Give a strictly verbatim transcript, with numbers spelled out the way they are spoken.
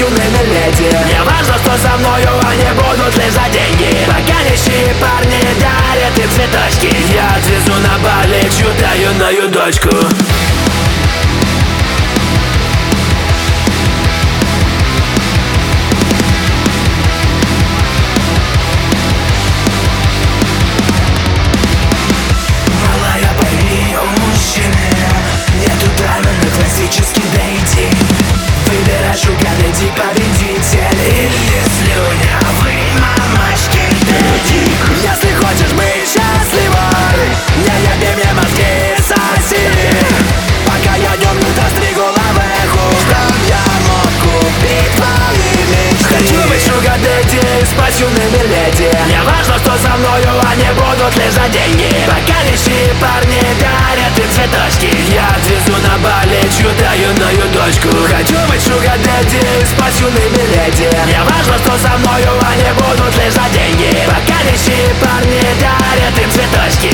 юными леди. Не важно, что со мною они будут лишь за деньги. Пока нищие парни дарят им цветочки, я отвезу на Бали чью-то юную дочку. Победитель или слюнявый мамочки дэдди. Если хочешь быть счастливой, не еби мне мозги, соси. Пока я днем лето стригу лавеху, чтоб я мог купить твои мечты. Хочу быть шугар дэдди, спать юными леди. Не важно, что со мною они будут лишь за деньги. Пока нищие парни дарят им цветочки, я отвезу на Бали чью-то юную дочку. Хочу быть шугар дэдди, спать юными леди. Не важно, что со мною они будут лишь за деньги. Пока нищие парни дарят им цветочки,